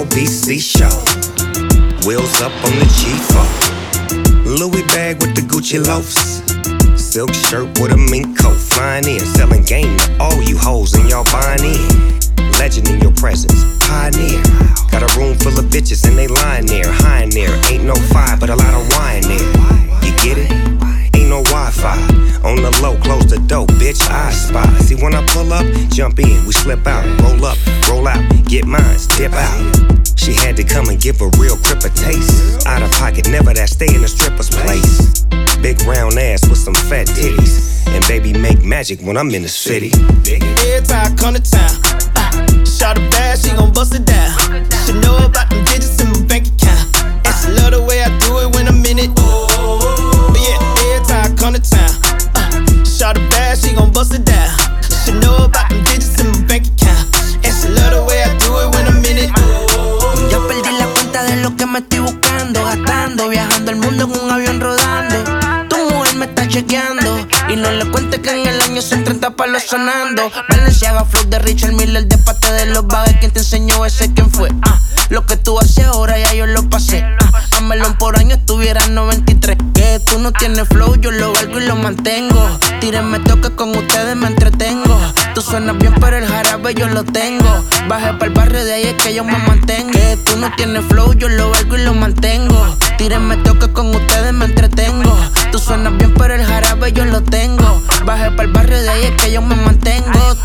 LBC show. Wheels up on the G4. Louis bag with the Gucci loafs. Silk shirt with a mink coat. Flying in, selling game to all you hoes and y'all buying in. Legend in your presence, pioneer. Got a room full of bitches and they lying there, high in there. Ain't no fire, but a lot of wine there. You get it? Ain't no Wi-Fi. On the low, close the door, bitch, I spy. See when I pull up, jump in, we slip out. Roll up, roll out, get mines, dip out. She had to come and give a real crip a taste. Out of pocket, never that, stay in a stripper's place. Big round ass with some fat titties. And baby make magic when I'm in the city. Every time I come to town, shot her bad, she gon' bust it down. She know about them digits in my bank account. And she love the way I do it when I'm in it. But yeah, every time I come to town, shot her bad, she gon' bust it down. She know about them digits in my bank account. And she love the way I do it when I'm in it. Ya perdí la cuenta de lo que me estoy buscando, gastando, viajando el mundo en un avión rodando. Tu mujer me está chequeando y no le cuentes que en el año son 30 palos sonando. Balenciaga, flow de Richard Miller, de parte de los bagues. ¿Quién te enseñó ese? ¿Quién fue? Lo que tú haces ahora ya yo lo pasé. A melón por año estuviera 93. Que tú no tienes flow, yo lo valgo y lo mantengo. Tírenme toque, con ustedes me entretengo. Tú suenas bien pero el jarabe yo lo tengo. Bajé pa'l barrio, de ahí es que yo me mantengo. Que tú no tienes flow, yo lo valgo y lo mantengo. Tírenme toque, con ustedes me entretengo. Tú suenas bien pero el jarabe yo lo tengo. Bajé pa'l barrio, de ahí es que yo me mantengo.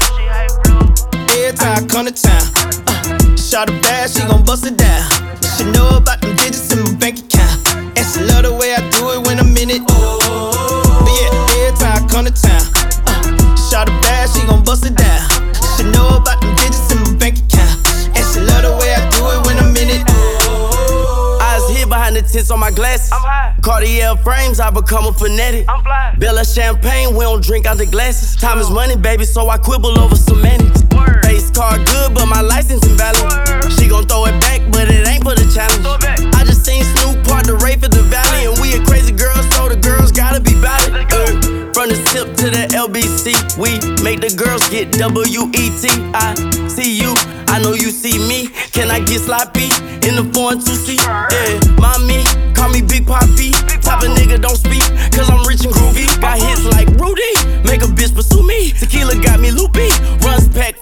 Every time I come to town, shot her bad, she gon' bust it down. She know about them digits in my bank account. And she love the way I do it when I'm in it. But yeah, every time I come to town, shot her bad, she gon' bust it down. She know about them digits in my bank account. And she love the way I do it when I'm in it. Eyes hid behind the tints on my glasses. I'm high. Cartier frames, I become a fanatic. I'm fly. Bella champagne, we don't drink out the glasses. Time is money, baby, so I quibble over semantics. Word. Face card good, but my license invalid. Word. She gon' throw it back, but it ain't for the challenge. Throw it back. I just seen Snoop part the Rafe at the Valley, and we a crazy girls, so the girls gotta be bout it. From the tip to the LBC, we make the girls get WET. I see you, I know you see me. Can I get sloppy in the 4-2-C? Yeah, mommy, call me Big Poppy. Type of nigga don't speak, cause I'm rich and groovy. Got hits like Rudy, make a bitch pursue me. Tequila got me loopy, runs pack